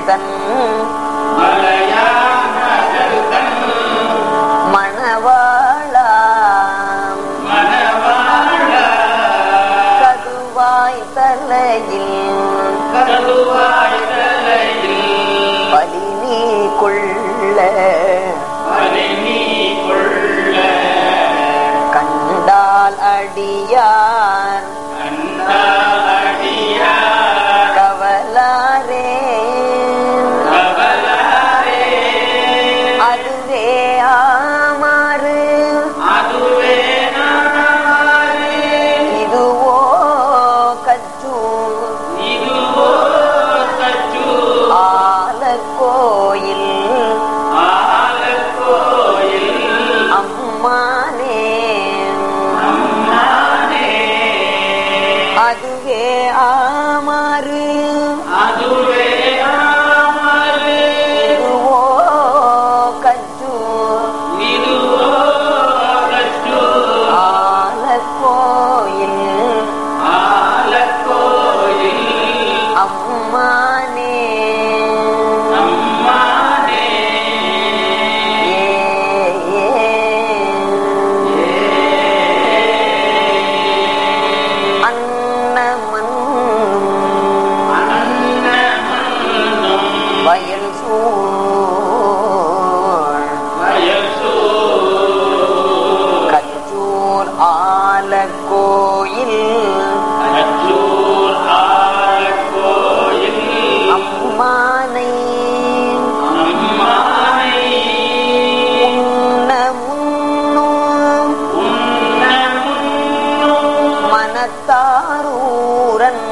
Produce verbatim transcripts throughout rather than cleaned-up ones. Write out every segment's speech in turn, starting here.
தன் மணவாளா கதுவாய் தலையில் பலி நீ கொள்ள கண்டால் அடியார் கவலாரே அதுவே ஆமாறு இதுவோ கச்சு ஆலக்கோயில் அம்மானே அதுவே ஆமாறு இதுவோ கச்சு ஆலக்கோயில் அம்மானே வயல் சூழ் கச்சூர் ஆலக்கோயில் அம்மானை உன்ன முன்னும் மனத்தாரூரன்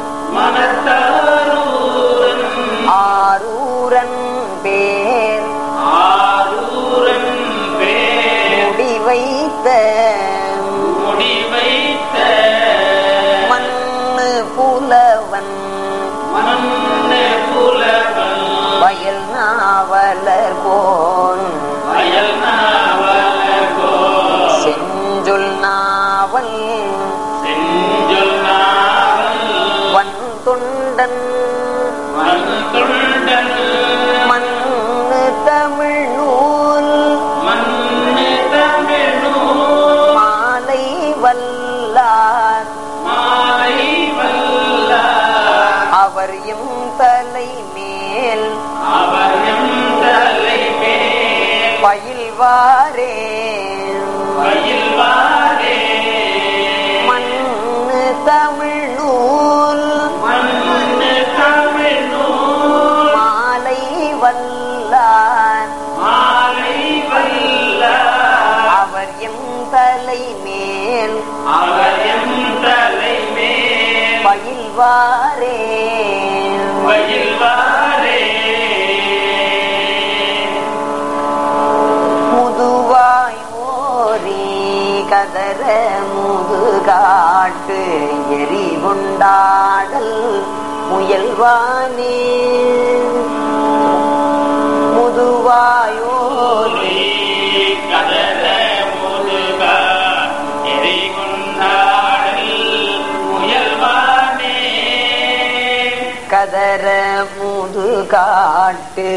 ஆரூரன் பேர் முடிவைத்த மண்ணு புலவன் வயல் நாவலர் கோன் செஞ்சொல் நாவல் வன் தொண்டன் மண்ணு தமிழ் நூல் மாலை வல்லார் அவர் எம் தலை மேல் பயில்வாரே மண்ணு தமிழ் நூல் மாலை வல்லார் அவர் எம் தலை மேல் பயில்வாரே முதுவாய் ஓரி கதற முதுகாட்டு எரி கொண்டாடல் முயல்வானே முதுவாயோரி கதற முதுகாட்டு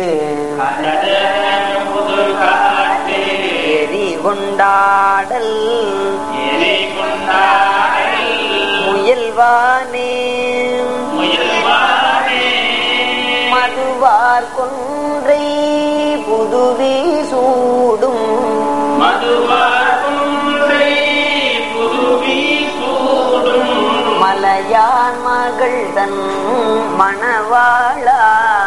எரி கொண்டாடல் முயல்வானே மதுவார் கொன்றை புதுவி சூடும் மலையான் மகள் தன் மணவாளா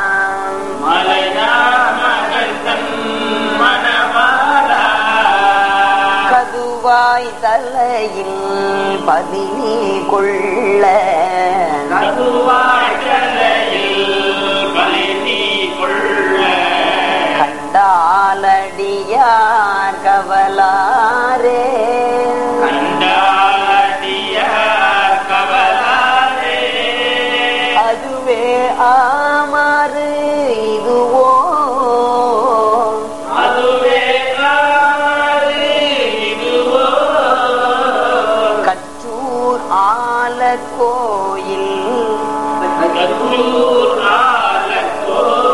கதுவாய் தலையில் பலி நீ கொள்ள கண்டாலடியார் கவலாரே அதுவே ஆமாறு இதுவோ கச்சூர் ஆலக்கோயில் கச்சூர் ஆலக்கோயில்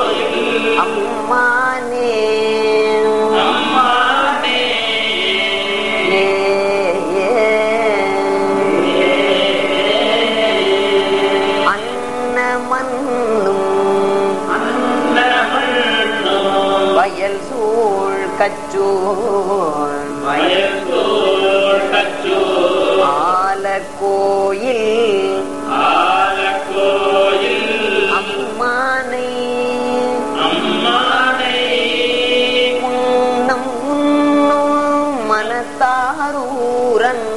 ஆலக்கோயில் ஆலக்கோயில் அம்மானை அம்மானை உன்னம் உண்ணும் மனத்தாரூரன்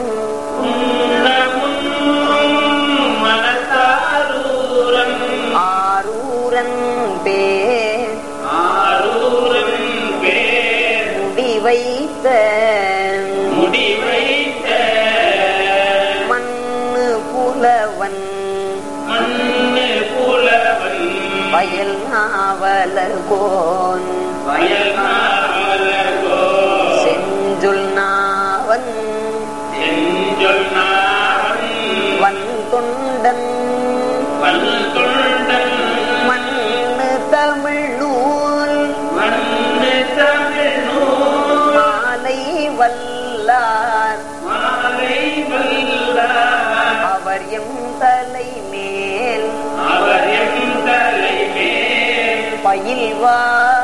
மனத்தாரூரன் ஆரூரன் பேர் ஆரூரன் பேர் முடிவைத்த முடிவைத்த மண்ணு புலவன் மண்ணு புலவன் வயல் நாவலர் கோன் வயல் நாவலர்கோ செஞ்சொல் நாவன் செஞ்சொல் நாவன் வன் தொண்டன் வன் தொண்டன் மண்ணு தமிழ் நூல் மண்ணு தமிழ் நூல் மாலை வல்லார் மாலை வல்லார் அவர் எம் தலை மேல் அவர் எம் தலை மேல் பயில்வார்